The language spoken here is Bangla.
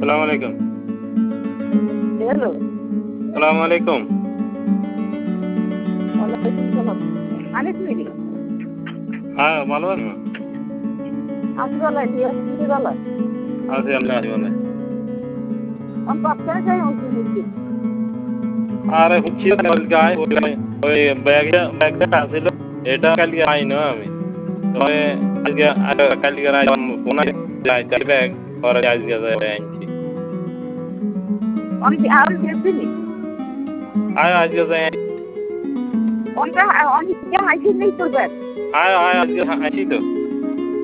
সালাম আলাইকুম। হ্যালো। সালাম আলাইকুম। ওয়ালাইকুম সালাম। আনিস মিরি। হ্যাঁ, ভালো আছেন? আছি ভালো, তুই ভালো? আছি, আমি আছি ভালো। আমি বাচ্চারা যাই হচ্ছি মিষ্টি। আরে হচ্ছি গায়ে ওই ব্যাগটা ছিল, এটা কালকে আইনো আমি। তবে কালকে ফোন যাই ব্যাগ পরে আজকে আনছি। অনেক আর দেখছিলি আজকে যাই। অনেক হাইছি নেই তোর ব্যাগ। আজকে আছি তো।